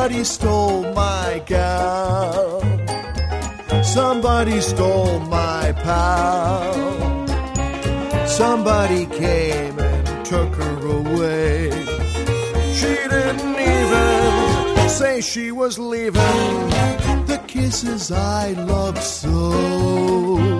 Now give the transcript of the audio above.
Somebody stole my gal. Somebody stole my pal. Somebody came and took her away. She didn't even say she was leaving the kisses I loved so.